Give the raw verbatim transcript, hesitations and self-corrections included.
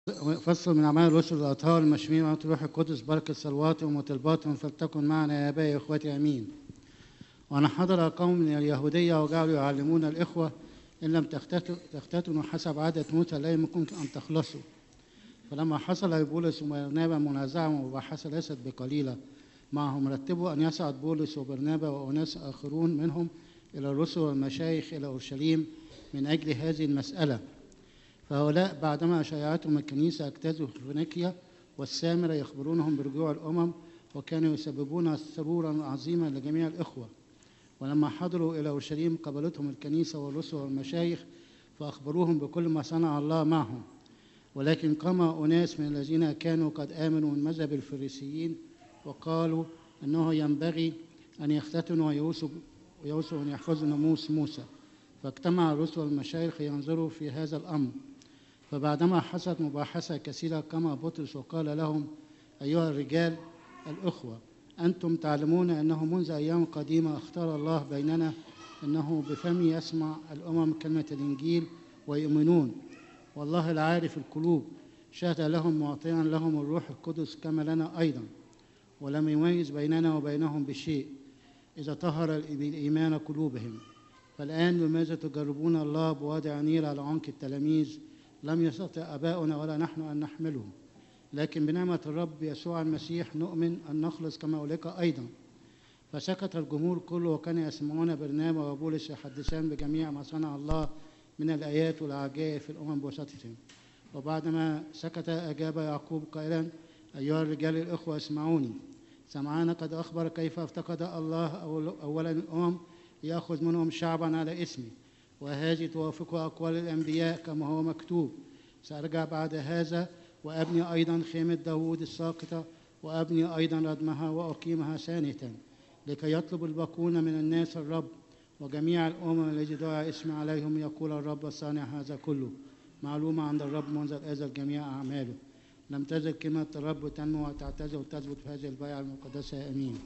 فصل من أعمال الرسل الأطهار المشفيين بنعمة الروح القدس، بركة صلواتهم وطلباتهم فلتكن معنا يا آبائي وإخوتي آمين. وأنا حضر قوم من اليهودية وجعلوا يعلمون الإخوة إن لم تختتنوا حسب عادة موسى لا يمكن أن تخلصوا. فلما حصل بولس وبرنابا منازعة ومباحثة ليست بقليلة معهم، رتبوا أن يصعد بولس وبرنابا وأناس آخرون منهم إلى الرسل والمشايخ إلى أورشليم من أجل هذه المسألة. فهؤلاء بعدما شيعتهم الكنيسة اجتازوا فينيقيا والسامرة يخبرونهم برجوع الأمم، وكانوا يسببون سرورا عظيما لجميع الإخوة. ولما حضروا إلى أورشليم قبلتهم الكنيسة والرسل والمشايخ فأخبروهم بكل ما صنع الله معهم. ولكن قام أناس من الذين كانوا قد آمنوا من مذهب الفريسيين وقالوا أنه ينبغي أن يختتنوا ويوصوا أن يحفظوا ناموس موسى. فاجتمع الرسل والمشايخ ينظروا في هذا الأمر. فبعدما حصلت مباحثة كثيرة قام بطرس وقال لهم: أيها الرجال الأخوة، أنتم تعلمون أنه منذ أيام قديمة اختار الله بيننا أنه بفم يسمع الأمم كلمة الإنجيل ويؤمنون، والله العارف القلوب شهد لهم معطيا لهم الروح القدس كما لنا أيضا، ولم يميز بيننا وبينهم بشيء إذا طهر بالإيمان قلوبهم. فالآن لماذا تجربون الله بوضع نير على عنق التلاميذ لم يستطع آباؤنا ولا نحن أن نحمله؟ لكن بنعمة الرب يسوع المسيح نؤمن أن نخلص كما أولئك أيضا. فسكت الجمهور كله وكان يسمعون برنابا وبولس يحدثان بجميع ما صنع الله من الآيات والعجائب في الأمم بواسطتهم. وبعدما سكت أجاب يعقوب قائلا: أيها الرجال الأخوة اسمعوني. سمعان قد أخبر كيف افتقد الله أولا الأمم يأخذ منهم شعبا على اسمه، وهذه توافق أقوال الأنبياء كما هو مكتوب: سأرجع بعد هذا وأبني أيضا خيمة داود الساقطة، وأبني أيضا ردمها وأقيمها ثانية، لكي يطلب الباقون من الناس الرب وجميع الأمم الذي دعا اسمي عليهم، يقول الرب صانع هذا كله. معلومة عند الرب منذ الأزل جميع أعماله. لم تزل كلمة الرب تنمو وتعتز وتثبت في هذه البيعة المقدسة. آمين.